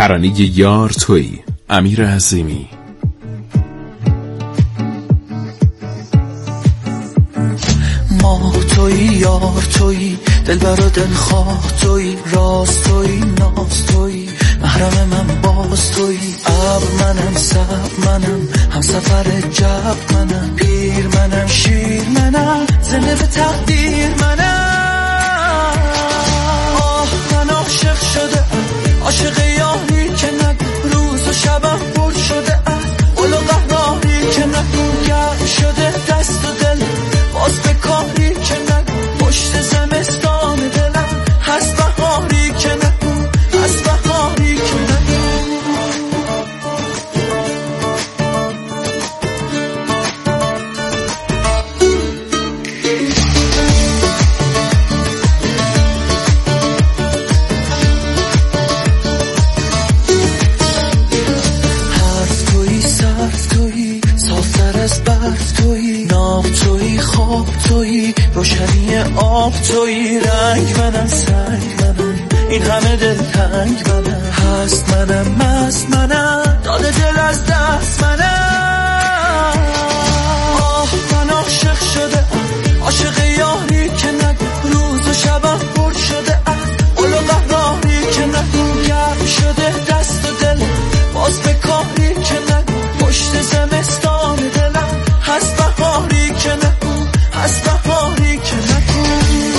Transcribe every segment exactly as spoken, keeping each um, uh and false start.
ترانه یار تویی، امیر عظیمی. ما تویی، یار تویی، دلبر و دلخواه تویی، راز تویی، ناز تویی، محرم من باز تویی. ابر منم، سب منم، هم سفر جب منم، پیر منم، شیر منم، زنده به تقدیر منم. آه من عاشق شده، عاشق یاری که نگو، روز و شبم پر شده از قل و قهاری که نگو، گرم شده دست و دل باز به کاری که نگو، پشت زمستان دلم هست بهاری که نگو، هست بهاری که نگو. حرف تویی، صرف تویی، صافتر از برف تویی، ناب تویی، خواب تویی، روشنی آب تویی. رنگ منم، سنگ منم، این همه دل تنگ منم، هست منم، مست منم، داده دل از دست منم. آه من عاشق شده، عاشق یاری که نگو، روز و شبم پر شده از قل و قهاری که نگو، گرم شده دست و دل باز به کاری که نگو، پشت زمستان دلم هست بهاری که نگو، هست بهاری که نگو.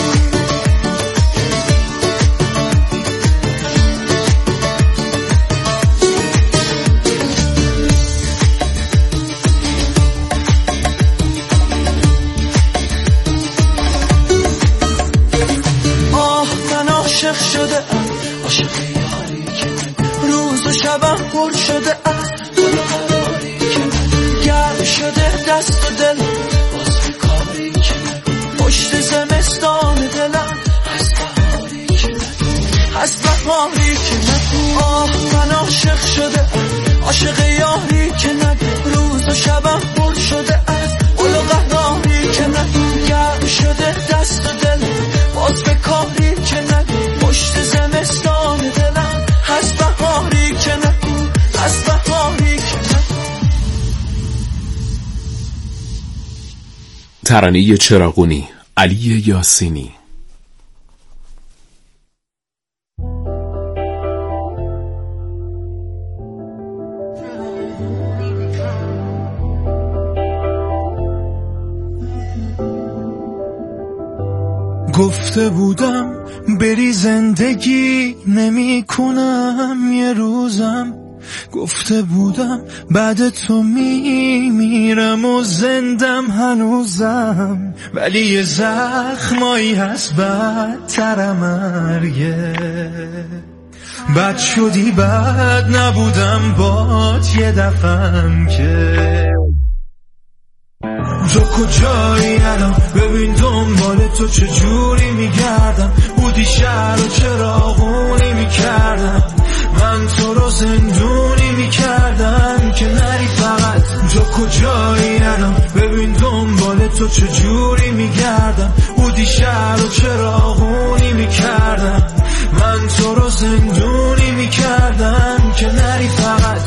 آه من عاشق شده، عاشق یاری که نگو، روز و شبم پر شده از قل و قهاری که نگو، گرم شده دست و دل باز به کاری که نگو، پشت زمستان دلم هست بهاری که نگو، هست بهاری که نگو. آه من عاشق شده، عاشق یاری که نگو، روز و شبم پر شده از قل و قهاری که نگو، گرم شده دست و دل باز به کاری که نگو، پشت زمستان دلم هست بهاری که نگو، هست بهاری که نگو. ترانه چراغونی، علی یاسینی. گفته بودم بری زندگی نمی کنم یه روزم، گفته بودم بعد تو می میرم و زندم هنوزم، ولی یه زخمایی هست بدتر مرگه. بد شدی بد نبودم بات یه دفعم که. تو کجایی الان ببین دنبال تو چجوری میگردم، بودی شهر و چراغونی میکردم، من تو رو زندونی میکردم که نری فقط. تو کجایی الان ببین دنبال تو چجوری میگردم، بودی شهر و چراغونی میکردم، من تو رو زندونی میکردم که نری فقط.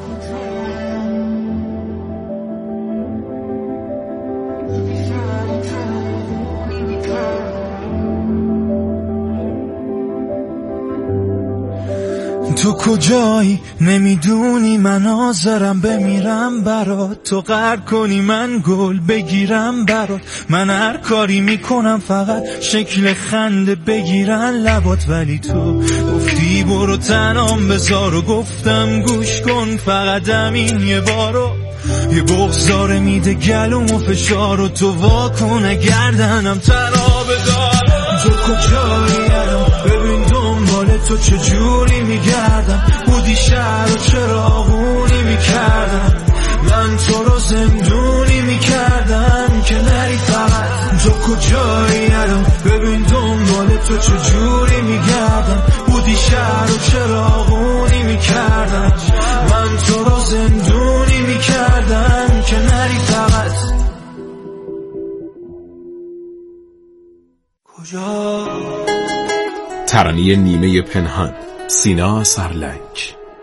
تو کجایی نمیدونی من حاضرم بمیرم برات، تو قهر کنی من گل بگیرم برات، من هر کاری میکنم فقط شکل خنده بگیرن لبات، ولی تو گفتی برو تنام بذار و گفتم گوش کن فقط همین یه بارو، یه بغضاره میده گلوم و فشار و تو واکنه گردنم تنها بدار. تو کجایی الان ببین دنبال تو چجوری میگردم، بودی شهر و چراغونی میکردم، من تو رو زندونی میکردم که نری فقط. تو کجایی الان ببین دنبال تو چجوری میگردم، بودی شهر و چراغونی میکردم، من تو رو زندونی میکردم که نری فقط. کجا ترانه نیمه پنهان، سینا سرلنگ.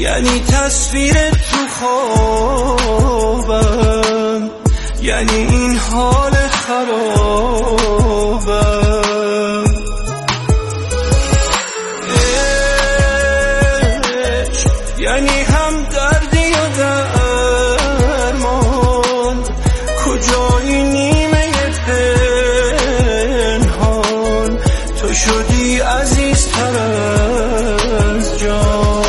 یعنی تصویر تو خوابم، یعنی این حال خرابم. عشق یعنی هم دردی و درمان، کجایی نیمه پنهان، تو شدی عزیزتر از جان.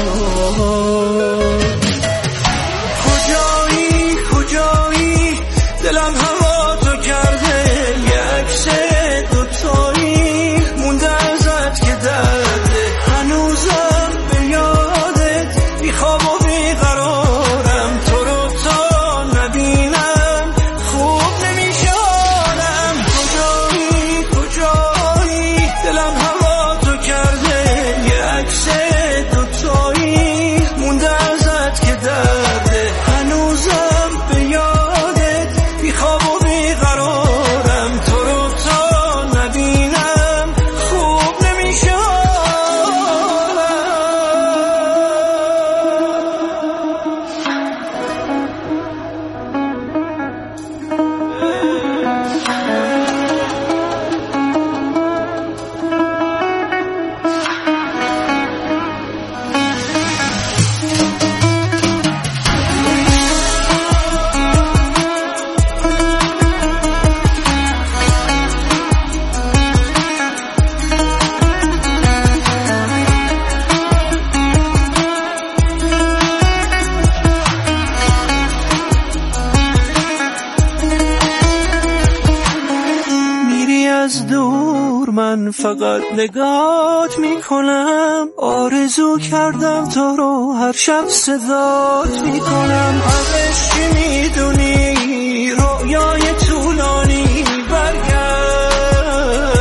کجایی کجایی دلم هوا تو کرده، یک سه دوتایی مونده ازت که درده، هنوزم به یادت بی خواب و بی قرارم، تو رو تا نبینم خوب نمیشانم. کجایی کجایی دلم هوا تو کرده، یک سه دوتایی مونده ازت که درده، هنوزم به یادت بی خواب و بی قرارم، تو رو تا نبینم خوب نمیشانم. میری از دور من فقط نگات میکنم، آرزو کردم تو رو هر شب صدات میکنم. همش چی میدونی رویای طولانی برگرد.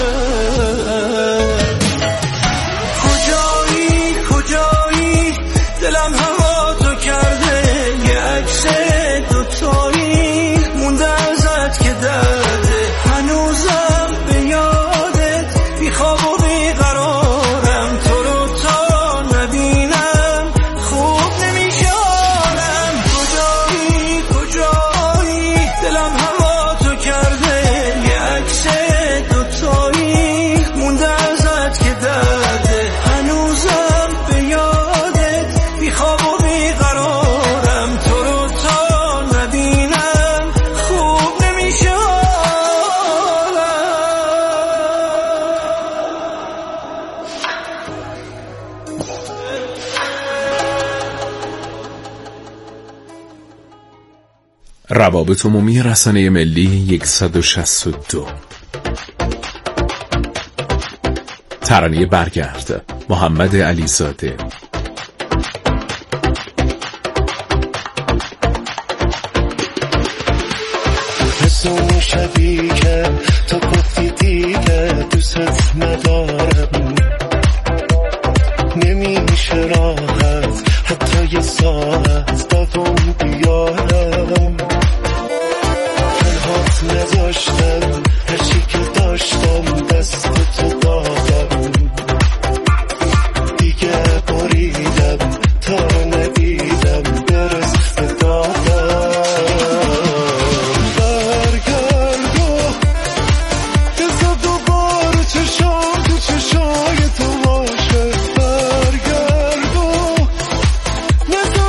کجایی کجایی دلم هوا تو کرده، یک سه دوتایی مونده ازت که درده، هنوزم به یادت بی خواب و بی قرارم، تو رو تا نبینم خوب نمیشانم. کجایی کجایی دلم هوا تو کرده، یک سه دوتایی مونده ازت که درده، هنوزم به یادت بی خواب و بی قرارم، تو رو تا نبینم خوب نمیشانم. روابط عمومی رسانه ملی صد و شصت و دو. ترانه برگرد محمد علیزاده. حس اون شبی که تو گفتی دیگه دوست ندارم، نمیشه راحت حتی یه ساعت دوام بیارم. تنهات نذاشتم، هرچی که داشتم دست تو دادم، دیگه بریدم تا ندیدم برس به دادم. برگرد و بذار دوباره چشام تو چشای تو باشه، برگرد و نذار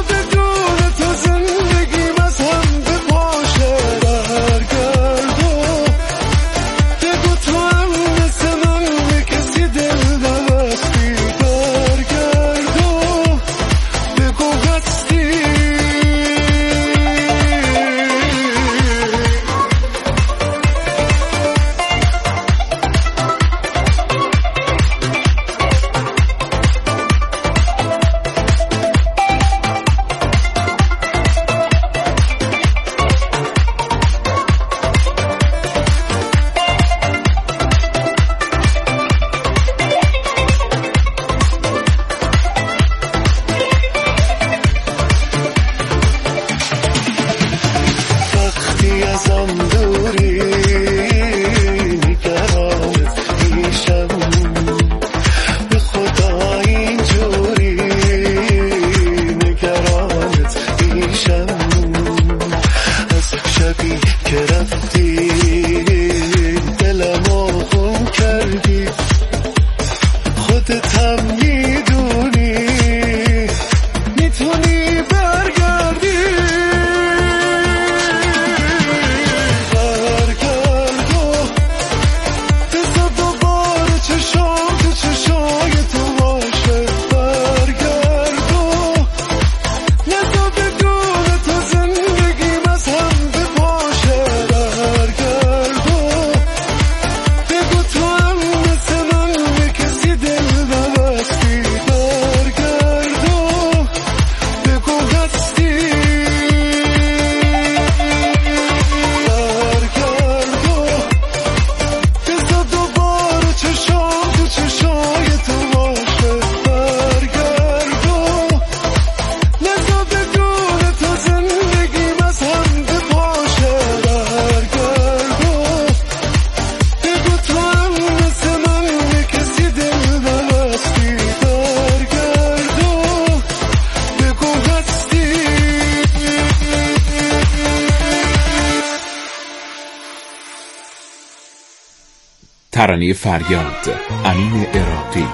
ترانه فریاد، امین عراقی.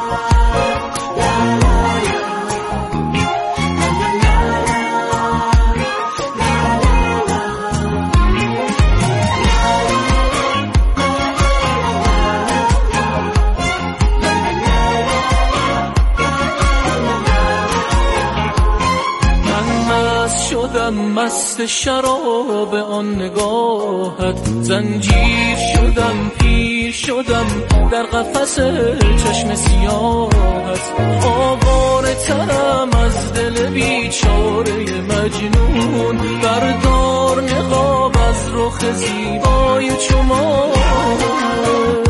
مست شراب آن نگاهت، زنجیر شدم پیر شدم در قفس چشم سیاهت، آواره ترم از دل بیچاره مجنون، بردار نقاب از رخ زیبای چو ماه.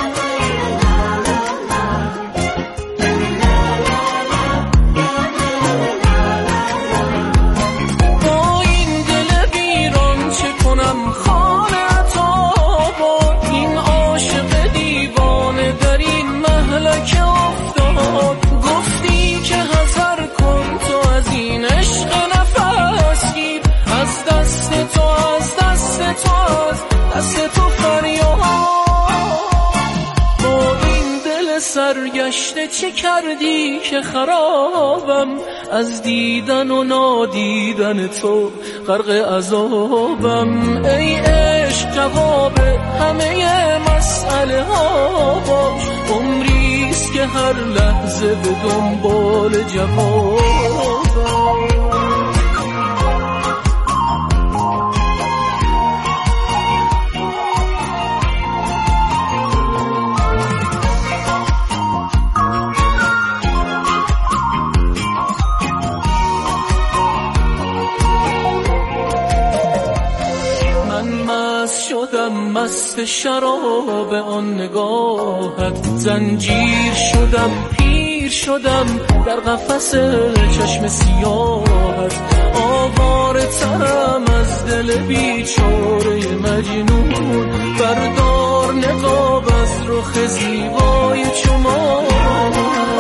سرگشته چه کردی که خرابم، از دیدن و نادیدن تو غرق عذابم. ای عشق جواب همه مسئله ها باش، عمریست که هر لحظه به دنبال جوابم. مست شراب آن نگاهت، زنجیر شدم پیر شدم در قفس چشم سیاهت، آواره ترم از دل بیچاره مجنون، بردار نقاب از رخ زیبای چو ماه.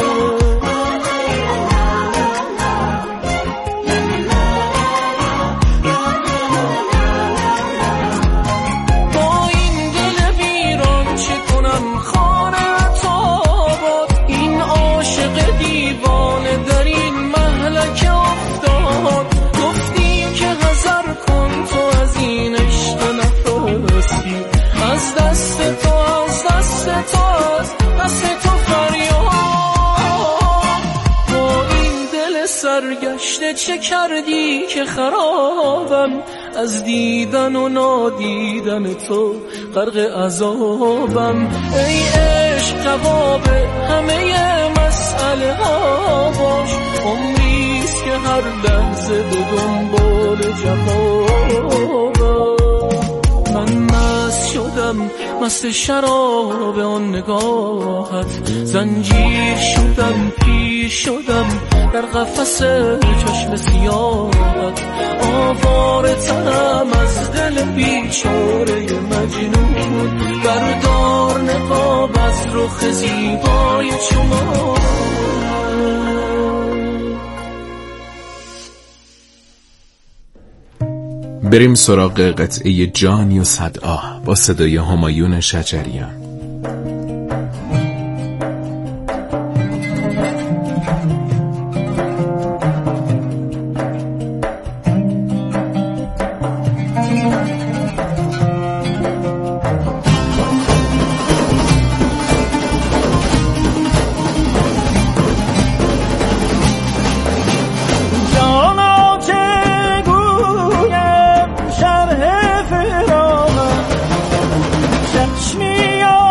سرگشته چه کردی که خرابم، از دیدن و نادیدن تو غرق عذابم. ای عشق جواب همه مسئله ها باش، عمریست که هر لحظه به دنبال جوابم. من مست شدم مست شراب آن نگاهت، زنجیر شدم پیر شدم در قفس چشم سیاهت، آواره ترم از دل بیچاره مجنون، بردار نقاب از رخ زیبای چو ماه. بریم سراغ قطعه جانی و صدآه با صدای همایون شجریان. چشمی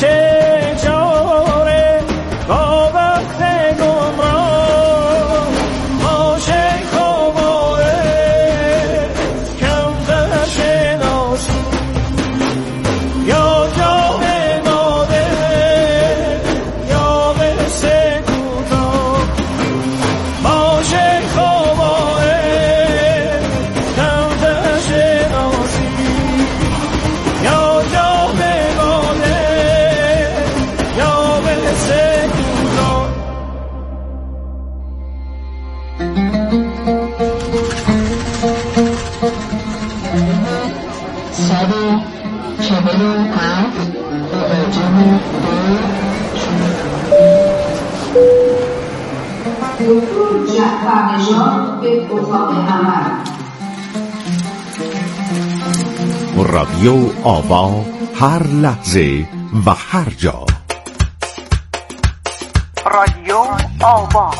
رادیو آوا، هر لحظه و هر جا. رادیو آوا.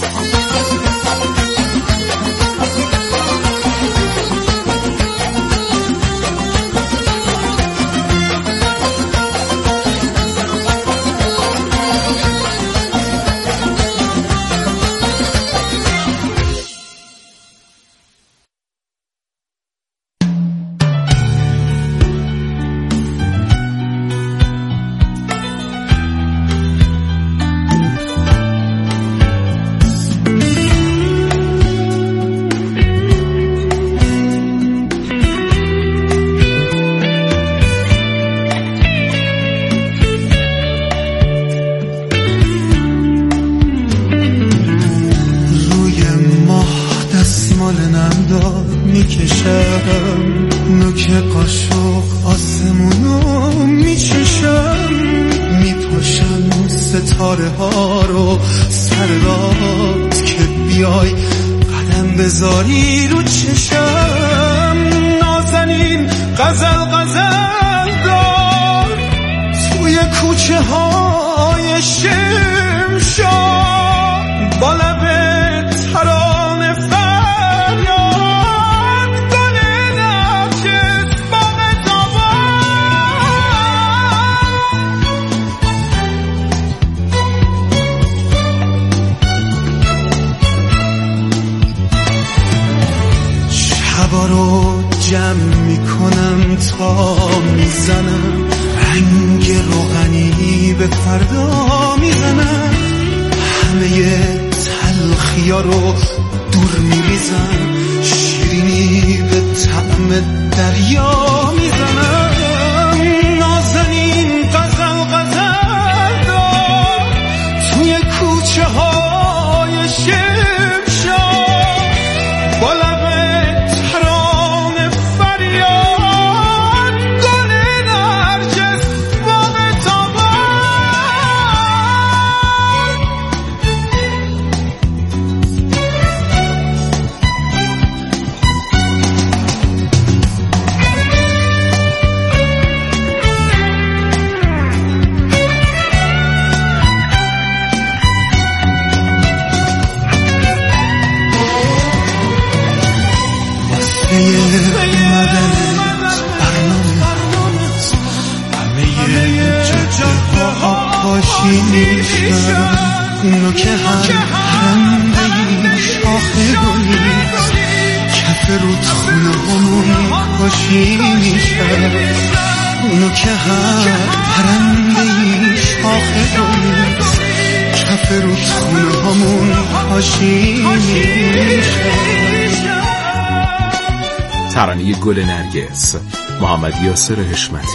ترانه گل نرگس، محمد یاسر حشمتی.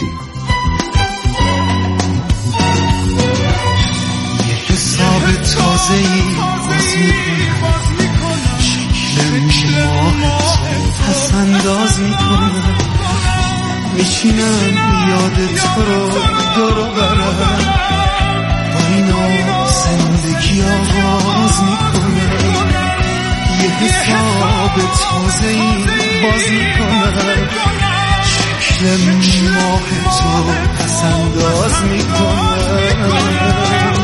یه حساب تازه‌ای باز میکنم، شکل ماه تو پس انداز میکنم، میچینم یاد تو رو دور و برم، با اینا زندگی آغاز میکنم. یه حساب تازه‌ای باز میکنم، شکل ماه تو پس انداز میکنم.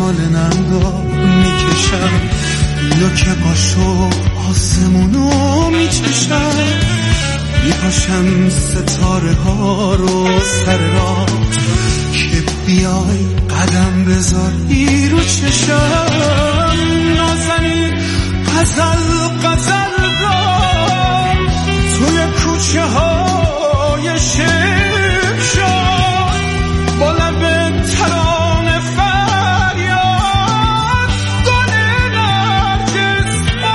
دنبال ننگا میکشم، نوک قاشق آسمونو میچشم، میپاشم ستاره ها رو سر راه که بیای قدم بذاری رو چشم. نازنین غزل غزل را توی کوچه های شمشاد با لب ترانه فریاد گل نرگس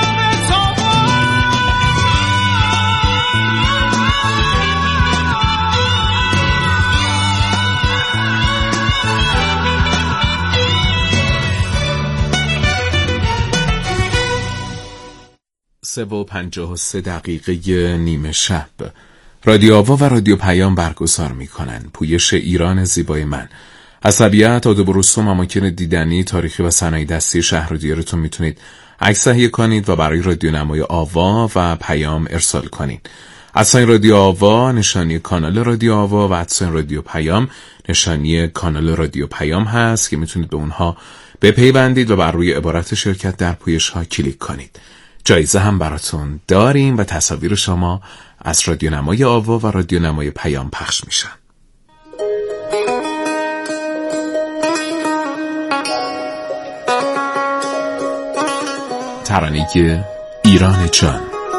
سه و پنجاه و سه دقیقه نیمه شب رادیو آوا و رادیو پیام برگزار می کنند پویش ایران زیبای من. از طبیعت، آداب و رسوم، اماکن دیدنی، تاریخی و صنایع دستی شهر و دیارتون میتونید عکس تهیه کنید و برای رادیو نمای آوا و پیام ارسال کنید. ادساین رادیو آوا نشانی کانال رادیو آوا و ادساین رادیو پیام نشانی کانال رادیو پیام هست که میتونید به اونها بپیوندید و بر روی عبارت شرکت در پویش ها کلیک کنید. جایزه هم براتون داریم و تصاویر شما از رادیو نمای آوا و رادیو نمای پیام پخش میشن. ترانه ایران جان.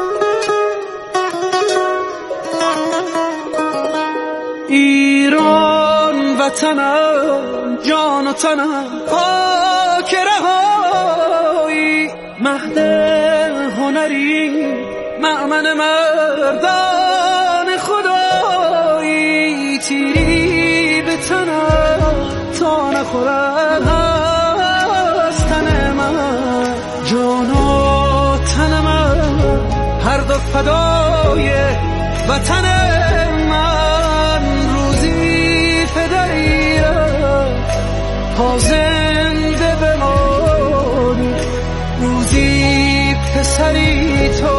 ایران وطنم، جان و تنم، خاک رهایی، مهد هنری، مأمن مردان خدایی، تیری به تنم تا نخورد از تن من، جان و تن من هر دو فدای وطن من. روزی فدایی‌ام تا زنده بمانی، روزی پسری تو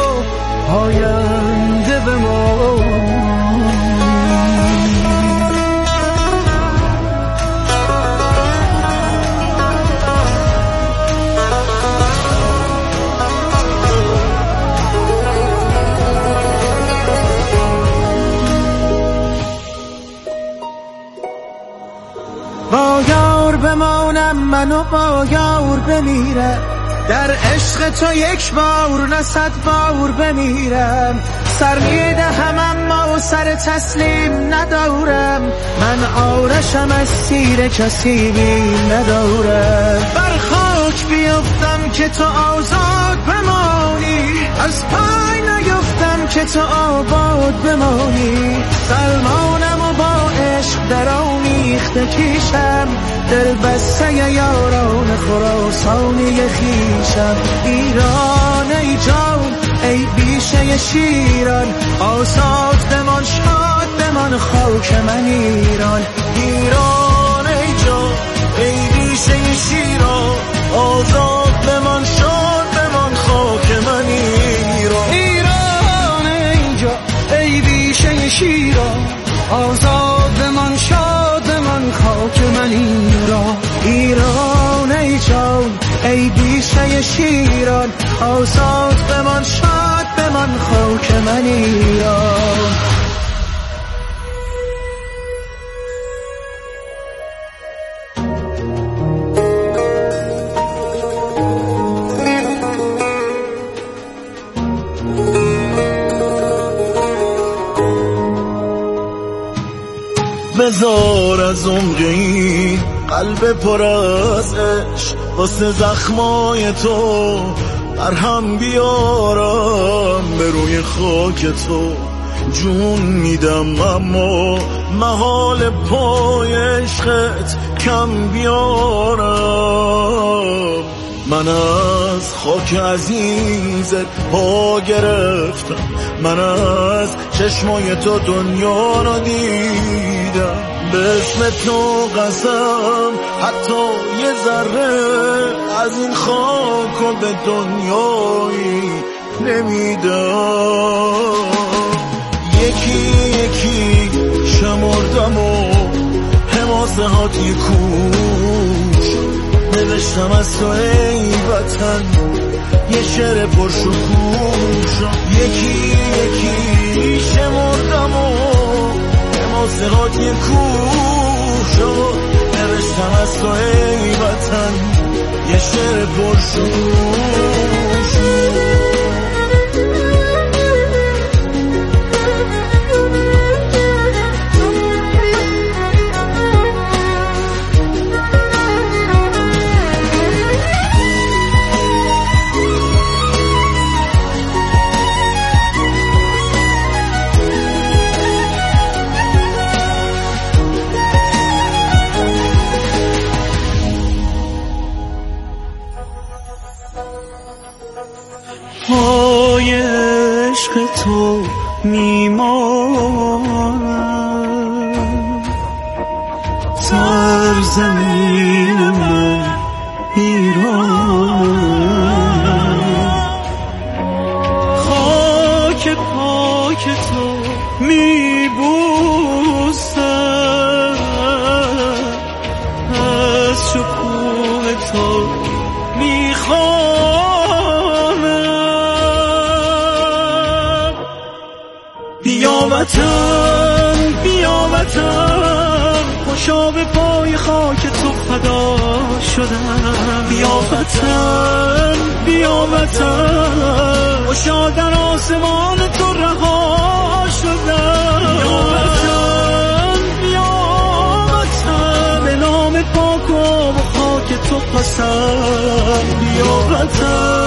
آینده بمانی. با یار بمانم من و با یار بمیرم، در عشق تو یک بار نه صد بار بمیرم. سر میدهم اما سر تسلیم ندارم، من آرشم از سیر کسی بیم ندارم. بر خاک بیفتم که تو آزاد بمانی، از پای نیفتم که تو آباد بمانی. سلمانم و با عشق در آمیخته کیشم، دل بسته یاران خراسانی خیشم. ایران ای جان ای بیشه شیران، آزاد بمان شاد بمان خاک من ایران. ایران ای جان ای بیشه شیران، آزاد بمان شاد بمان خاک من ایران. ایران ای جان ای بیشه شیران، آزاد بمان شاد بمان خاک من ایران. ایران ای جان ای بیشه شیران، آزاد بمان شاد بمان خاک من ایران. بذار از عمق این قلب پر از عشق واسه زخمای تو برهم بیارم، به روی خاک تو جون میدم اما محال پای عشقت کم بیارم. من از خاک عزیزت پا گرفتم، من از چشمای تو دنیا رو دیدم. به اسم تو قسم حتی یه ذره از این خاک و به دنیایی نمیدم. یکی یکی شمردم و حماسه هاتی کوش، نوشتم از تو ای وطن یه شعر پرشکوه، یکی یکی شمردم و به موسیقات یه کوه شد. نوشتم از تو ای وطن یه شعر پرشکوه شد. پای عشق تو میمانم، سرزمین من ایرانم، خاک پاک تو میبوسم، از شکوه تو میخوانم. بیا وطن بیا وطن خوشا به پای خاک تو فدا شدم. بیا وطن بیا وطن خوشا در آسمان تو رها شدم. بیا وطن بیا وطن به نام پاک و خاک تو قسم. بیا وطن